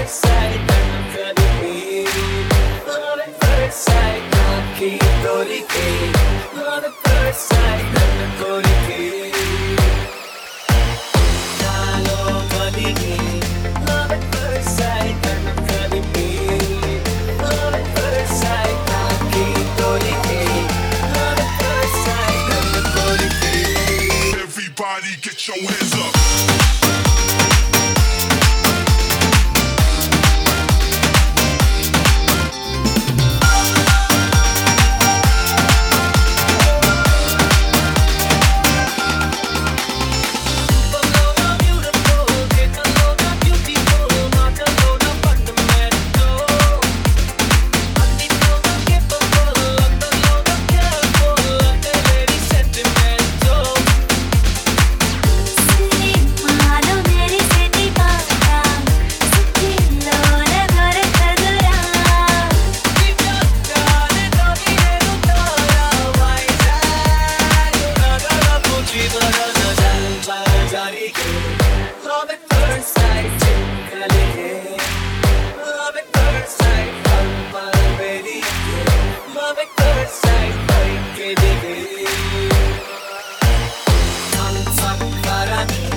first sight, could it be? Love at first sight, आँखें तोरी के. Love at first sight, could it be? नालो गली के. Love at first sight, could it be? Love at first sight, आँखें तोरी के. Love at first sight, could it be? Everybody get your hands up. Love at first sight, kale ke. Love at first sight, pal pal meri ke. Love at first sight, bhai ke dikhe. Hum sab karani.